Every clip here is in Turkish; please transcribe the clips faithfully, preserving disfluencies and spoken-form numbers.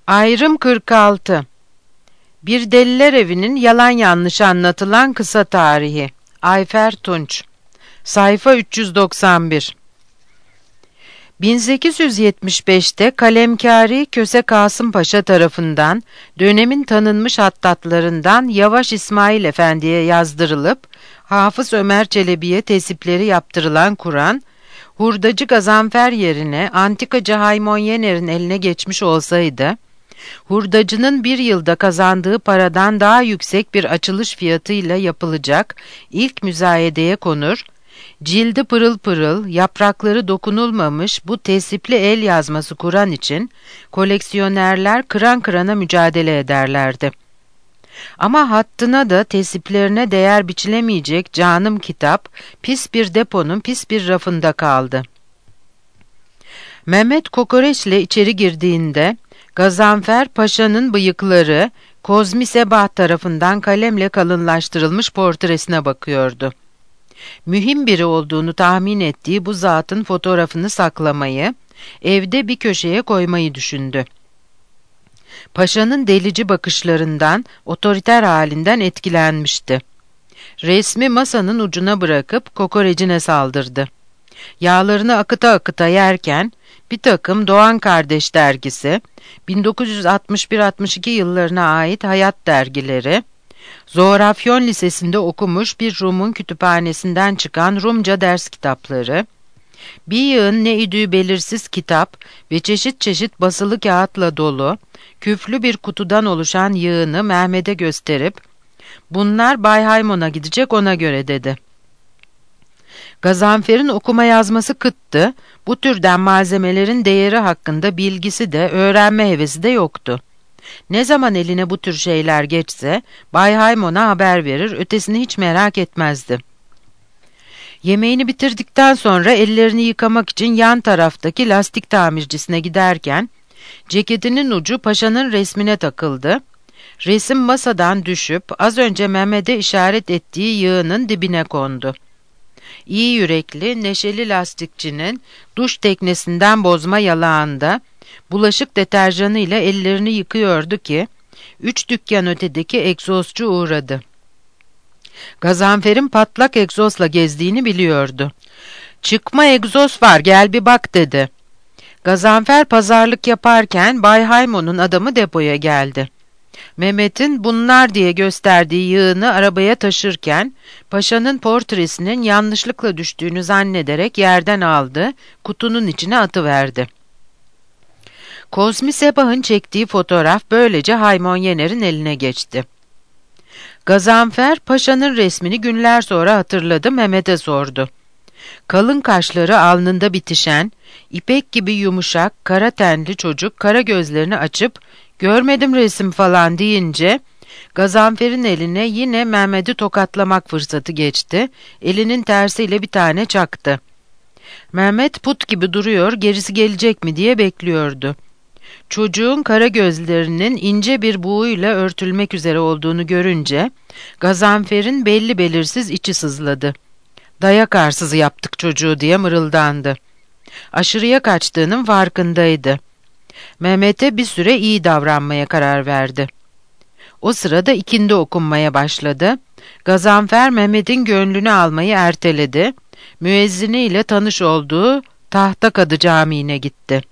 Ayrım kırk altı. Bir Deliler Evi'nin yalan yanlış anlatılan kısa tarihi. Ayfer Tunç. Sayfa üç yüz doksan bir. bin sekiz yüz yetmiş beşte Kalemkâri Köse Kasım Paşa tarafından dönemin tanınmış hattatlarından Yavaş İsmail Efendi'ye yazdırılıp Hafız Ömer Çelebi'ye tesipleri yaptırılan Kur'an, hurdacı Gazanfer yerine antikacı Haymon Yener'in eline geçmiş olsaydı, hurdacının bir yılda kazandığı paradan daha yüksek bir açılış fiyatıyla yapılacak ilk müzayedeye konur, cildi pırıl pırıl, yaprakları dokunulmamış bu tesipli el yazması Kur'an için koleksiyonerler kıran kırana mücadele ederlerdi. Ama hattına da tesiplerine değer biçilemeyecek canım kitap, pis bir deponun pis bir rafında kaldı. Mehmet kokoreçle içeri girdiğinde, Gazanfer Paşa'nın bıyıkları, Kozmi Sebah tarafından kalemle kalınlaştırılmış portresine bakıyordu. Mühim biri olduğunu tahmin ettiği bu zatın fotoğrafını saklamayı, evde bir köşeye koymayı düşündü. Paşa'nın delici bakışlarından, otoriter halinden etkilenmişti. Resmi masanın ucuna bırakıp kokorecine saldırdı. Yağlarını akıta akıta yerken, bir takım Doğan Kardeş dergisi, bin dokuz yüz altmış bir altmış iki yıllarına ait hayat dergileri, Zoğrafyon Lisesi'nde okumuş bir Rum'un kütüphanesinden çıkan Rumca ders kitapları, bir yığın ne idüğü belirsiz kitap ve çeşit çeşit basılı kağıtla dolu, küflü bir kutudan oluşan yığını Mehmet'e gösterip, "Bunlar Bay Haymon'a gidecek, ona göre," dedi. Gazanfer'in okuma yazması kıttı, bu türden malzemelerin değeri hakkında bilgisi de öğrenme hevesi de yoktu. Ne zaman eline bu tür şeyler geçse, Bay Haymon'a haber verir, ötesini hiç merak etmezdi. Yemeğini bitirdikten sonra ellerini yıkamak için yan taraftaki lastik tamircisine giderken, ceketinin ucu Paşa'nın resmine takıldı. Resim masadan düşüp az önce Mehmet'e işaret ettiği yığının dibine kondu. İyi yürekli, neşeli lastikçinin duş teknesinden bozma yalağında bulaşık deterjanıyla ellerini yıkıyordu ki, üç dükkan ötedeki egzozcu uğradı. Gazanfer'in patlak egzozla gezdiğini biliyordu. "Çıkma egzoz var, gel bir bak," dedi. Gazanfer pazarlık yaparken Bay Haymon'un adamı depoya geldi. Mehmet'in bunlar diye gösterdiği yığını arabaya taşırken, Paşa'nın portresinin yanlışlıkla düştüğünü zannederek yerden aldı, kutunun içine atıverdi. Kozmi Sebah'ın çektiği fotoğraf böylece Haymon Yener'in eline geçti. Gazanfer, Paşa'nın resmini günler sonra hatırladı, Mehmet'e sordu. Kalın kaşları alnında bitişen, ipek gibi yumuşak, kara tenli çocuk kara gözlerini açıp, "Görmedim resim falan," deyince, Gazanfer'in eline yine Mehmet'i tokatlamak fırsatı geçti, elinin tersiyle bir tane çaktı. Mehmet put gibi duruyor, gerisi gelecek mi diye bekliyordu. Çocuğun kara gözlerinin ince bir buğuyla örtülmek üzere olduğunu görünce, Gazanfer'in belli belirsiz içi sızladı. "Dayak arsızı yaptık çocuğu," diye mırıldandı. Aşırıya kaçtığının farkındaydı. Mehmet'e bir süre iyi davranmaya karar verdi. O sırada ikindi okunmaya başladı. Gazanfer Mehmet'in gönlünü almayı erteledi. Müezziniyle tanış olduğu Tahtakadı Camii'ne gitti.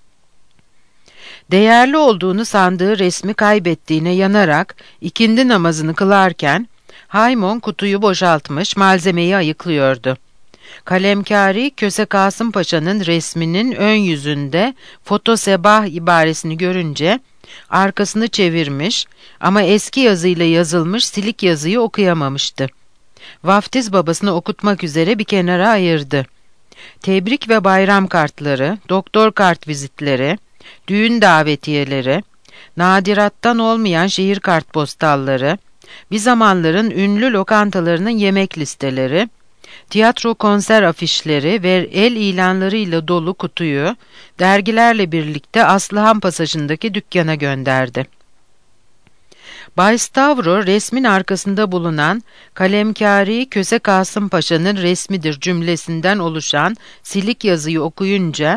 Değerli olduğunu sandığı resmi kaybettiğine yanarak ikindi namazını kılarken, Haymon kutuyu boşaltmış malzemeyi ayıklıyordu. Kalemkâri Köse Kasım Paşa'nın resminin ön yüzünde Foto Sebah ibaresini görünce arkasını çevirmiş ama eski yazıyla yazılmış silik yazıyı okuyamamıştı. Vaftiz babasını okutmak üzere bir kenara ayırdı. Tebrik ve bayram kartları, doktor kart vizitleri, düğün davetiyeleri, nadirattan olmayan şehir kartpostalları, bir zamanların ünlü lokantalarının yemek listeleri, tiyatro konser afişleri ve el ilanlarıyla dolu kutuyu dergilerle birlikte Aslıhan Pasajı'ndaki dükkana gönderdi. Bay Stavro resmin arkasında bulunan Kalemkâri Köse Kasım Paşa'nın resmidir cümlesinden oluşan silik yazıyı okuyunca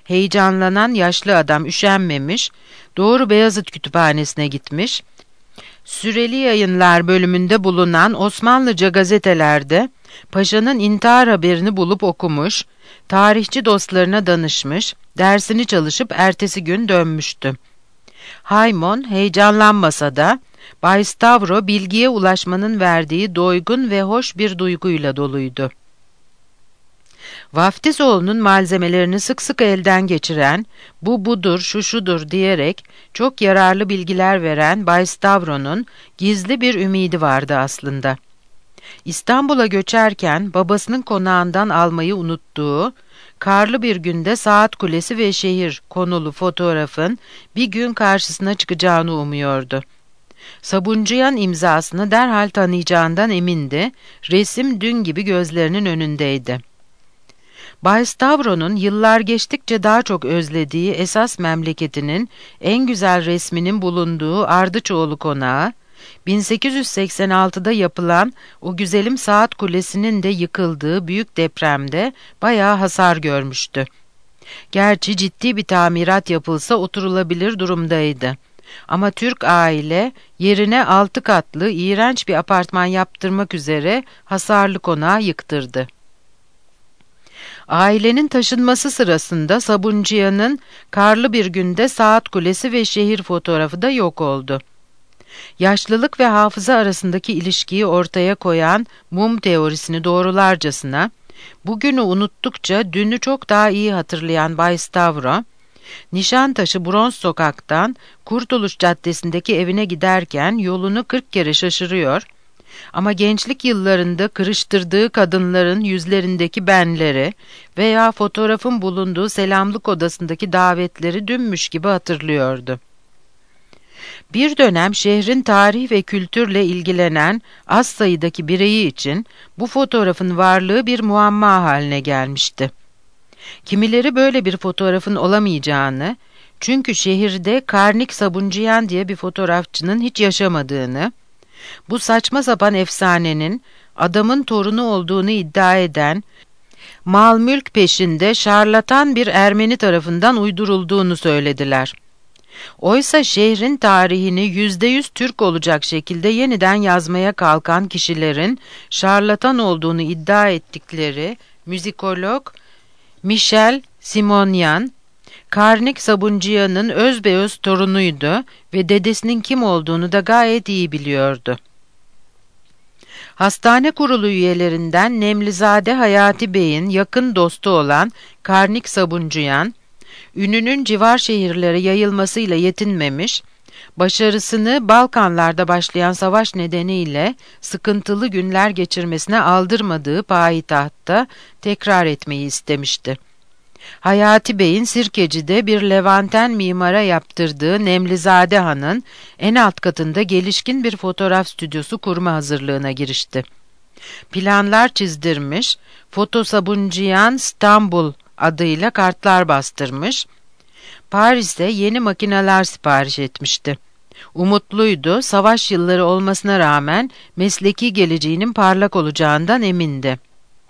Heyecanlanan yaşlı adam üşenmemiş, doğru Beyazıt Kütüphanesi'ne gitmiş, Süreli Yayınlar bölümünde bulunan Osmanlıca gazetelerde paşanın intihar haberini bulup okumuş, tarihçi dostlarına danışmış, dersini çalışıp ertesi gün dönmüştü. Haymon heyecanlanmasa da, Bay Stavro bilgiye ulaşmanın verdiği doygun ve hoş bir duyguyla doluydu. Vaftizoğlu'nun malzemelerini sık sık elden geçiren, bu budur, şu şudur diyerek çok yararlı bilgiler veren Bay Stavro'nun gizli bir ümidi vardı aslında. İstanbul'a göçerken babasının konağından almayı unuttuğu, karlı bir günde Saat Kulesi ve şehir konulu fotoğrafın bir gün karşısına çıkacağını umuyordu. Sabuncuyan imzasını derhal tanıyacağından emindi, resim dün gibi gözlerinin önündeydi. Bay Stavro'nun yıllar geçtikçe daha çok özlediği esas memleketinin en güzel resminin bulunduğu Ardıçoğlu Konağı, bin sekiz yüz seksen altıda yapılan o güzelim Saat Kulesi'nin de yıkıldığı büyük depremde bayağı hasar görmüştü. Gerçi ciddi bir tamirat yapılsa oturulabilir durumdaydı. Ama Türk aile yerine altı katlı iğrenç bir apartman yaptırmak üzere hasarlı konağı yıktırdı. Ailenin taşınması sırasında Sabuncuyan'ın karlı bir günde Saat Kulesi ve şehir fotoğrafı da yok oldu. Yaşlılık ve hafıza arasındaki ilişkiyi ortaya koyan mum teorisini doğrularcasına, bugünü unuttukça dünü çok daha iyi hatırlayan Bay Stavro, Nişantaşı Bronz Sokak'tan Kurtuluş Caddesi'ndeki evine giderken yolunu kırk kere şaşırıyor, ama gençlik yıllarında kırıştırdığı kadınların yüzlerindeki benleri veya fotoğrafın bulunduğu selamlık odasındaki davetleri dünmüş gibi hatırlıyordu. Bir dönem şehrin tarih ve kültürle ilgilenen az sayıdaki bireyi için bu fotoğrafın varlığı bir muamma haline gelmişti. Kimileri böyle bir fotoğrafın olamayacağını, çünkü şehirde Karnik Sabuncuyan diye bir fotoğrafçının hiç yaşamadığını, bu saçma sapan efsanenin adamın torunu olduğunu iddia eden, mal mülk peşinde şarlatan bir Ermeni tarafından uydurulduğunu söylediler. Oysa şehrin tarihini yüzde yüz Türk olacak şekilde yeniden yazmaya kalkan kişilerin şarlatan olduğunu iddia ettikleri müzikolog Michel Simonyan, Karnik Sabuncuyan'ın özbeöz torunuydu ve dedesinin kim olduğunu da gayet iyi biliyordu. Hastane kurulu üyelerinden Nemlizade Hayati Bey'in yakın dostu olan Karnik Sabuncuyan, ününün civar şehirlere yayılmasıyla yetinmemiş, başarısını Balkanlarda başlayan savaş nedeniyle sıkıntılı günler geçirmesine aldırmadığı payitahtta tekrar etmeyi istemişti. Hayati Bey'in Sirkeci'de bir Levanten mimara yaptırdığı Nemlizade Han'ın en alt katında gelişkin bir fotoğraf stüdyosu kurma hazırlığına girişti. Planlar çizdirmiş, Foto Sabuncuyan İstanbul adıyla kartlar bastırmış, Paris'te yeni makineler sipariş etmişti. Umutluydu, savaş yılları olmasına rağmen mesleki geleceğinin parlak olacağından emindi.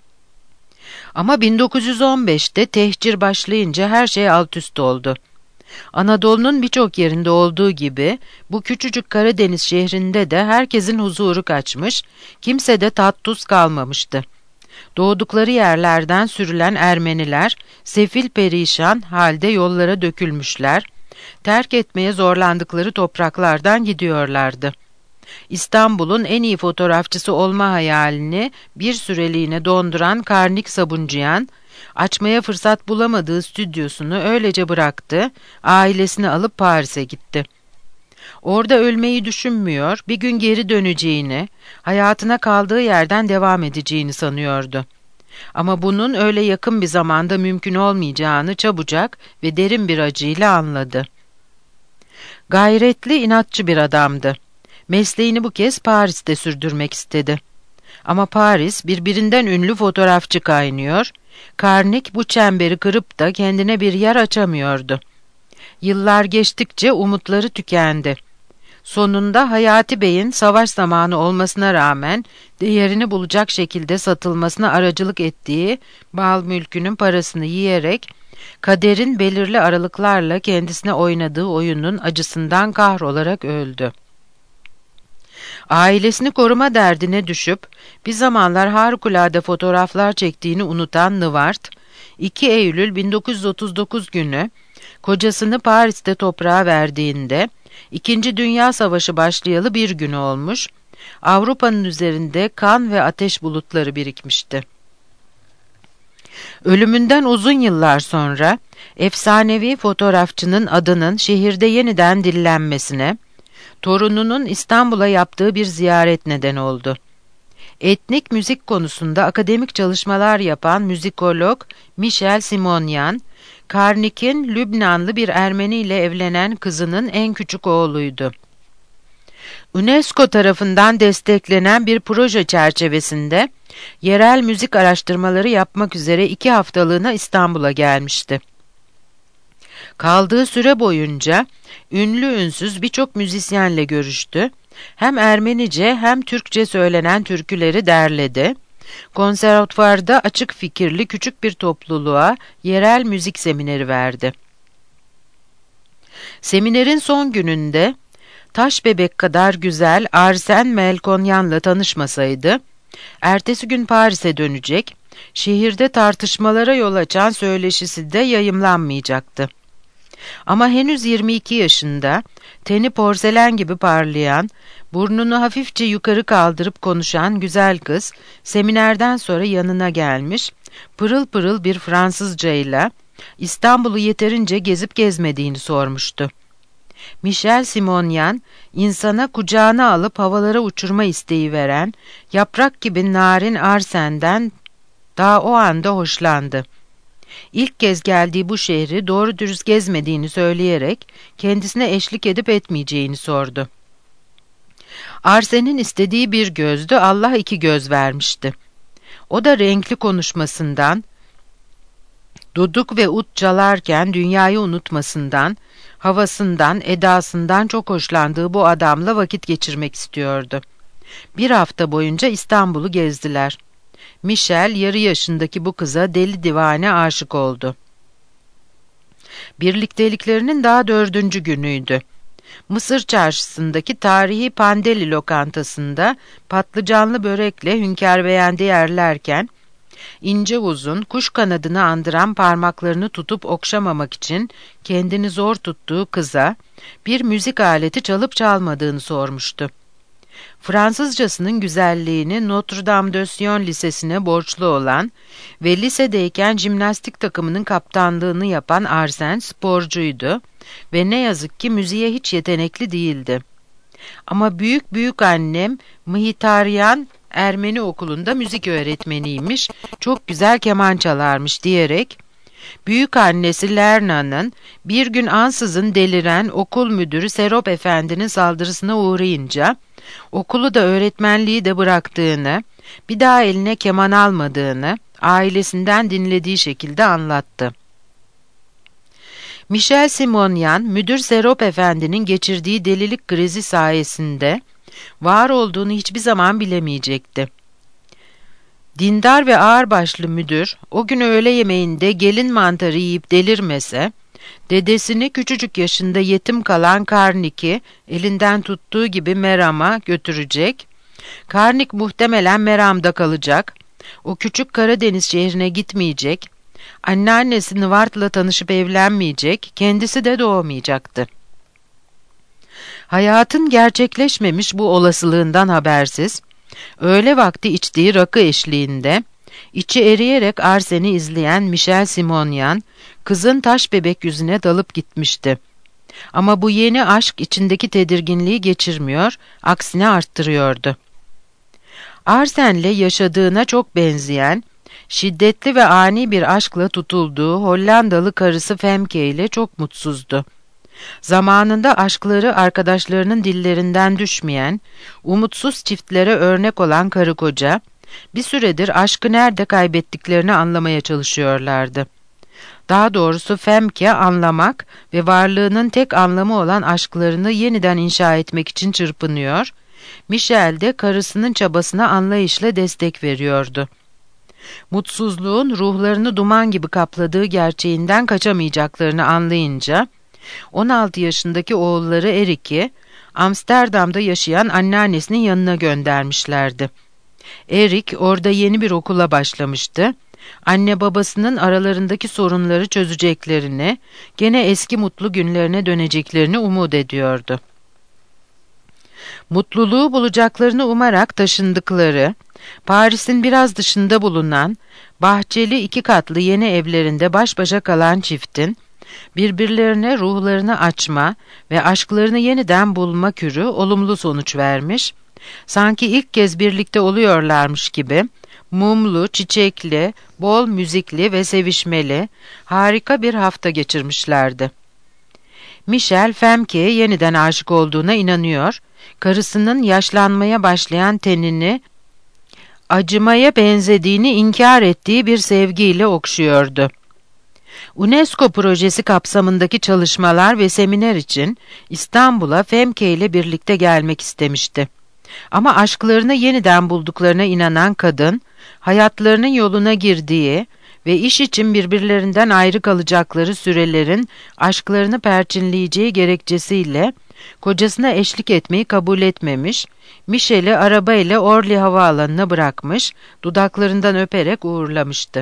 Ama bin dokuz yüz on beşte tehcir başlayınca her şey altüst oldu. Anadolu'nun birçok yerinde olduğu gibi bu küçücük Karadeniz şehrinde de herkesin huzuru kaçmış, kimse de tat tuz kalmamıştı. Doğdukları yerlerden sürülen Ermeniler sefil perişan halde yollara dökülmüşler, terk etmeye zorlandıkları topraklardan gidiyorlardı. İstanbul'un en iyi fotoğrafçısı olma hayalini bir süreliğine donduran Karnik Sabuncuyan, açmaya fırsat bulamadığı stüdyosunu öylece bıraktı, ailesini alıp Paris'e gitti. Orada ölmeyi düşünmüyor, bir gün geri döneceğini, hayatına kaldığı yerden devam edeceğini sanıyordu. Ama bunun öyle yakın bir zamanda mümkün olmayacağını çabucak ve derin bir acıyla anladı. Gayretli, inatçı bir adamdı. Mesleğini bu kez Paris'te sürdürmek istedi. Ama Paris birbirinden ünlü fotoğrafçı kaynıyor, Karnik bu çemberi kırıp da kendine bir yer açamıyordu. Yıllar geçtikçe umutları tükendi. Sonunda Hayati Bey'in savaş zamanı olmasına rağmen değerini bulacak şekilde satılmasına aracılık ettiği mal mülkünün parasını yiyerek kaderin belirli aralıklarla kendisine oynadığı oyunun acısından kahrolarak öldü. Ailesini koruma derdine düşüp bir zamanlar harikulade fotoğraflar çektiğini unutan Nıvart, iki Eylül bin dokuz yüz otuz dokuz günü kocasını Paris'te toprağa verdiğinde İkinci Dünya Savaşı başlayalı bir gün olmuş, Avrupa'nın üzerinde kan ve ateş bulutları birikmişti. Ölümünden uzun yıllar sonra efsanevi fotoğrafçının adının şehirde yeniden dillenmesine, torununun İstanbul'a yaptığı bir ziyaret neden oldu. Etnik müzik konusunda akademik çalışmalar yapan müzikolog Michel Simonyan, Karnik'in Lübnanlı bir Ermeni ile evlenen kızının en küçük oğluydu. UNESCO tarafından desteklenen bir proje çerçevesinde yerel müzik araştırmaları yapmak üzere iki haftalığına İstanbul'a gelmişti. Kaldığı süre boyunca ünlü ünsüz birçok müzisyenle görüştü. Hem Ermenice hem Türkçe söylenen türküleri derledi. Konservatuvarda açık fikirli küçük bir topluluğa yerel müzik semineri verdi. Seminerin son gününde taş bebek kadar güzel Arsen Melkonyan'la tanışmasaydı, ertesi gün Paris'e dönecek, şehirde tartışmalara yol açan söyleşisi de yayımlanmayacaktı. Ama henüz yirmi iki yaşında, teni porselen gibi parlayan, burnunu hafifçe yukarı kaldırıp konuşan güzel kız, seminerden sonra yanına gelmiş, pırıl pırıl bir Fransızcayla İstanbul'u yeterince gezip gezmediğini sormuştu. Michel Simonyan, insana kucağına alıp havalara uçurma isteği veren, yaprak gibi narin Arsen'den daha o anda hoşlandı. İlk kez geldiği bu şehri doğru dürüst gezmediğini söyleyerek kendisine eşlik edip etmeyeceğini sordu. Arsen'in istediği bir gözdü, Allah iki göz vermişti. O da renkli konuşmasından, duduk ve ut çalarken dünyayı unutmasından, havasından, edasından çok hoşlandığı bu adamla vakit geçirmek istiyordu. Bir hafta boyunca İstanbul'u gezdiler. Michel yarı yaşındaki bu kıza deli divane aşık oldu. Birlikteliklerinin daha dördüncü günüydü. Mısır çarşısındaki tarihi Pandeli lokantasında patlıcanlı börekle hünkâr beğendi yerlerken, ince uzun, kuş kanadını andıran parmaklarını tutup okşamamak için kendini zor tuttuğu kıza bir müzik aleti çalıp çalmadığını sormuştu. Fransızcasının güzelliğini Notre Dame de Sion Lisesi'ne borçlu olan ve lisedeyken jimnastik takımının kaptanlığını yapan Arsen sporcuydu ve ne yazık ki müziğe hiç yetenekli değildi. Ama büyük büyük annem Mıhitaryan Ermeni okulunda müzik öğretmeniymiş, çok güzel keman çalarmış diyerek, büyük annesi Lerna'nın bir gün ansızın deliren okul müdürü Serop Efendi'nin saldırısına uğrayınca, okulu da öğretmenliği de bıraktığını, bir daha eline keman almadığını, ailesinden dinlediği şekilde anlattı. Michel Simonyan, müdür Serop Efendi'nin geçirdiği delilik krizi sayesinde var olduğunu hiçbir zaman bilemeyecekti. Dindar ve ağırbaşlı müdür, o gün öğle yemeğinde gelin mantarı yiyip delirmese, dedesini küçücük yaşında yetim kalan Karnik'i elinden tuttuğu gibi Meram'a götürecek, Karnik muhtemelen Meram'da kalacak, o küçük Karadeniz şehrine gitmeyecek, anneannesi Nıvart'la tanışıp evlenmeyecek, kendisi de doğmayacaktı. Hayatın gerçekleşmemiş bu olasılığından habersiz, öğle vakti içtiği rakı eşliğinde, içi eriyerek Arsen'i izleyen Michel Simonyan, kızın taş bebek yüzüne dalıp gitmişti. Ama bu yeni aşk içindeki tedirginliği geçirmiyor, aksine arttırıyordu. Arsen'le yaşadığına çok benzeyen, şiddetli ve ani bir aşkla tutulduğu Hollandalı karısı Femke ile çok mutsuzdu. Zamanında aşkları arkadaşlarının dillerinden düşmeyen, umutsuz çiftlere örnek olan karı koca, bir süredir aşkı nerede kaybettiklerini anlamaya çalışıyorlardı. Daha doğrusu Femke anlamak ve varlığının tek anlamı olan aşklarını yeniden inşa etmek için çırpınıyor, Michel de karısının çabasına anlayışla destek veriyordu. Mutsuzluğun ruhlarını duman gibi kapladığı gerçeğinden kaçamayacaklarını anlayınca, on altı yaşındaki oğulları Erik'i Amsterdam'da yaşayan anneannesinin yanına göndermişlerdi. Erik orada yeni bir okula başlamıştı. Anne babasının aralarındaki sorunları çözeceklerini, gene eski mutlu günlerine döneceklerini umut ediyordu. Mutluluğu bulacaklarını umarak taşındıkları, Paris'in biraz dışında bulunan, bahçeli iki katlı yeni evlerinde baş başa kalan çiftin, birbirlerine ruhlarını açma ve aşklarını yeniden bulma kürü olumlu sonuç vermiş, sanki ilk kez birlikte oluyorlarmış gibi, mumlu, çiçekli, bol müzikli ve sevişmeli, harika bir hafta geçirmişlerdi. Michel, Femke'ye yeniden aşık olduğuna inanıyor, karısının yaşlanmaya başlayan tenini, acımaya benzediğini inkar ettiği bir sevgiyle okşuyordu. UNESCO projesi kapsamındaki çalışmalar ve seminer için İstanbul'a Femke ile birlikte gelmek istemişti. Ama aşklarını yeniden bulduklarına inanan kadın, hayatlarının yoluna girdiği ve iş için birbirlerinden ayrı kalacakları sürelerin aşklarını perçinleyeceği gerekçesiyle kocasına eşlik etmeyi kabul etmemiş, Michel'i arabayla Orly havaalanına bırakmış, dudaklarından öperek uğurlamıştı.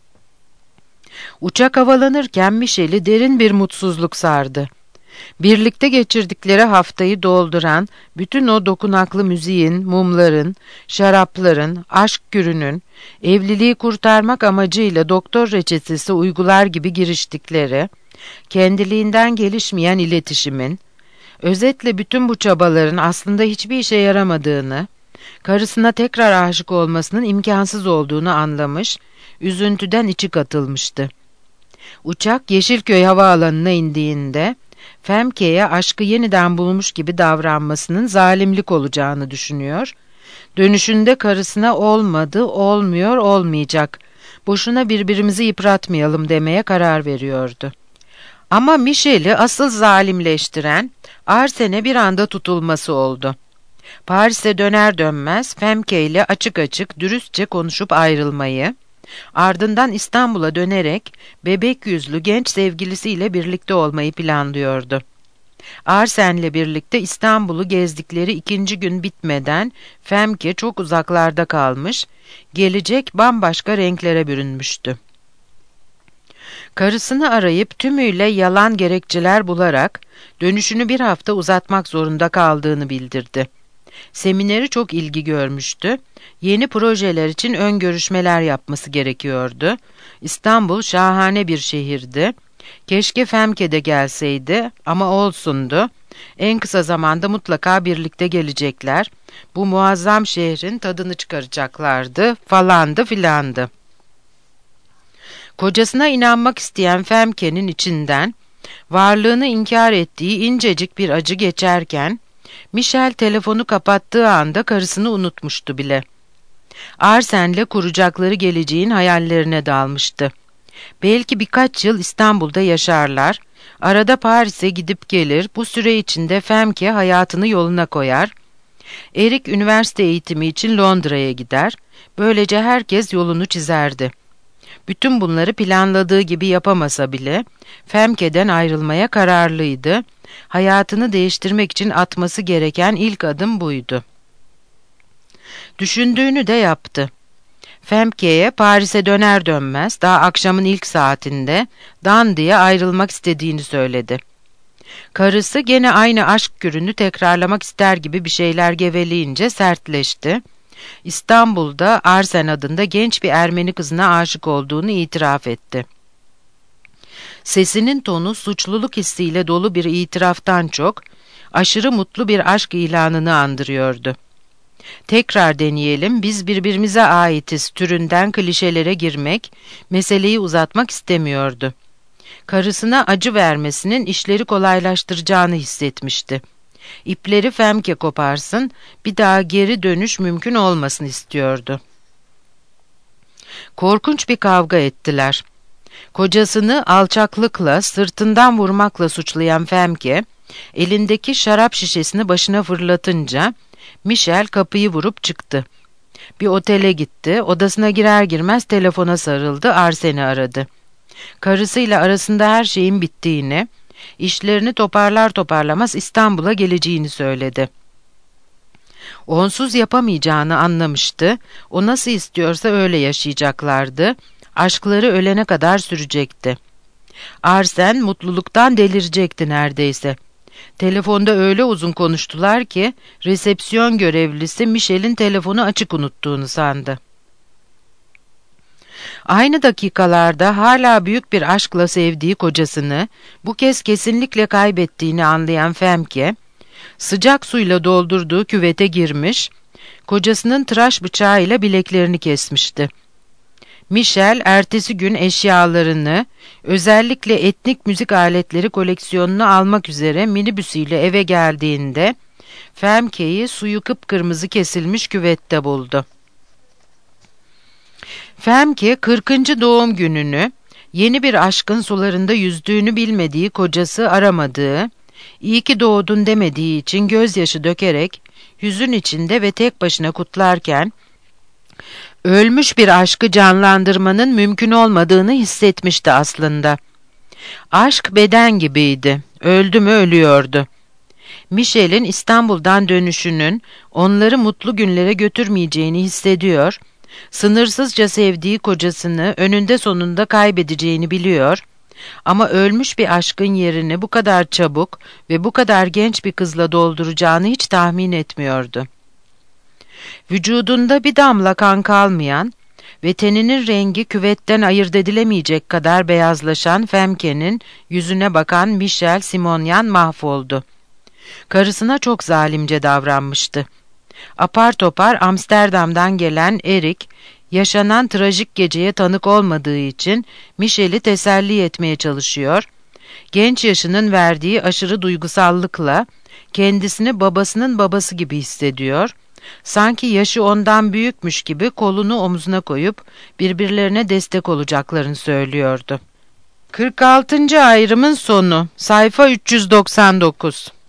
Uçak havalanırken Michel'i derin bir mutsuzluk sardı. Birlikte geçirdikleri haftayı dolduran bütün o dokunaklı müziğin, mumların, şarapların, aşk gürünün, evliliği kurtarmak amacıyla doktor reçetesi uygular gibi giriştikleri, kendiliğinden gelişmeyen iletişimin, özetle bütün bu çabaların aslında hiçbir işe yaramadığını, karısına tekrar aşık olmasının imkansız olduğunu anlamış, üzüntüden içi katılmıştı. Uçak Yeşilköy havaalanına indiğinde, Femke'ye aşkı yeniden bulmuş gibi davranmasının zalimlik olacağını düşünüyor, dönüşünde karısına olmadı, olmuyor, olmayacak, boşuna birbirimizi yıpratmayalım demeye karar veriyordu. Ama Michel'i asıl zalimleştiren, Arsen'e bir anda tutulması oldu. Paris'e döner dönmez Femke ile açık açık dürüstçe konuşup ayrılmayı, ardından İstanbul'a dönerek bebek yüzlü genç sevgilisiyle birlikte olmayı planlıyordu. Arsen'le birlikte İstanbul'u gezdikleri ikinci gün bitmeden Femke çok uzaklarda kalmış, gelecek bambaşka renklere bürünmüştü. Karısını arayıp tümüyle yalan gerekçeler bularak dönüşünü bir hafta uzatmak zorunda kaldığını bildirdi. Semineri çok ilgi görmüştü. Yeni projeler için ön görüşmeler yapması gerekiyordu. İstanbul şahane bir şehirdi. Keşke Femke de gelseydi ama olsundu. En kısa zamanda mutlaka birlikte gelecekler. Bu muazzam şehrin tadını çıkaracaklardı falandı filandı. Kocasına inanmak isteyen Femke'nin içinden varlığını inkar ettiği incecik bir acı geçerken, Michel telefonu kapattığı anda karısını unutmuştu bile. Arsen'le kuracakları geleceğin hayallerine dalmıştı. Belki birkaç yıl İstanbul'da yaşarlar, arada Paris'e gidip gelir, bu süre içinde Femke hayatını yoluna koyar, Erik üniversite eğitimi için Londra'ya gider, böylece herkes yolunu çizerdi. Bütün bunları planladığı gibi yapamasa bile Femke'den ayrılmaya kararlıydı. Hayatını değiştirmek için atması gereken ilk adım buydu. Düşündüğünü de yaptı. Femke'ye Paris'e döner dönmez daha akşamın ilk saatinde Dandy'ye ayrılmak istediğini söyledi. Karısı gene aynı aşk gürünü tekrarlamak ister gibi bir şeyler geveleyince sertleşti. İstanbul'da Arsen adında genç bir Ermeni kızına aşık olduğunu itiraf etti. Sesinin tonu suçluluk hissiyle dolu bir itiraftan çok, aşırı mutlu bir aşk ilanını andırıyordu. Tekrar deneyelim, biz birbirimize aitiz türünden klişelere girmek, meseleyi uzatmak istemiyordu. Karısına acı vermesinin işleri kolaylaştıracağını hissetmişti. İpleri Femke koparsın, bir daha geri dönüş mümkün olmasın istiyordu. Korkunç bir kavga ettiler. Kocasını alçaklıkla, sırtından vurmakla suçlayan Femke, elindeki şarap şişesini başına fırlatınca, Michel kapıyı vurup çıktı. Bir otele gitti, odasına girer girmez telefona sarıldı, Arsen'i aradı. Karısıyla arasında her şeyin bittiğini, işlerini toparlar toparlamaz İstanbul'a geleceğini söyledi. Onsuz yapamayacağını anlamıştı, o nasıl istiyorsa öyle yaşayacaklardı, aşkları ölene kadar sürecekti. Arsen mutluluktan delirecekti neredeyse. Telefonda öyle uzun konuştular ki resepsiyon görevlisi Michel'in telefonu açık unuttuğunu sandı. Aynı dakikalarda hala büyük bir aşkla sevdiği kocasını bu kez kesinlikle kaybettiğini anlayan Femke, sıcak suyla doldurduğu küvete girmiş, kocasının tıraş bıçağıyla bileklerini kesmişti. Michel ertesi gün eşyalarını, özellikle etnik müzik aletleri koleksiyonunu almak üzere minibüsüyle eve geldiğinde Femke'yi suyu kıpkırmızı kesilmiş küvette buldu. Femke kırkıncı doğum gününü yeni bir aşkın sularında yüzdüğünü bilmediği kocası aramadığı, iyi ki doğdun demediği için gözyaşı dökerek hüzün içinde ve tek başına kutlarken ölmüş bir aşkı canlandırmanın mümkün olmadığını hissetmişti aslında. Aşk beden gibiydi, öldü mü ölüyordu. Michel'in İstanbul'dan dönüşünün onları mutlu günlere götürmeyeceğini hissediyor, sınırsızca sevdiği kocasını önünde sonunda kaybedeceğini biliyor ama ölmüş bir aşkın yerini bu kadar çabuk ve bu kadar genç bir kızla dolduracağını hiç tahmin etmiyordu. Vücudunda bir damla kan kalmayan ve teninin rengi küvetten ayırt edilemeyecek kadar beyazlaşan Femke'nin yüzüne bakan Michel Simonyan mahvoldu. Karısına çok zalimce davranmıştı. Apar topar Amsterdam'dan gelen Erik, yaşanan trajik geceye tanık olmadığı için Michel'i teselli etmeye çalışıyor, genç yaşının verdiği aşırı duygusallıkla kendisini babasının babası gibi hissediyor, sanki yaşı ondan büyükmüş gibi kolunu omzuna koyup birbirlerine destek olacaklarını söylüyordu. kırk altıncı ayrımın sonu, sayfa üç yüz doksan dokuz.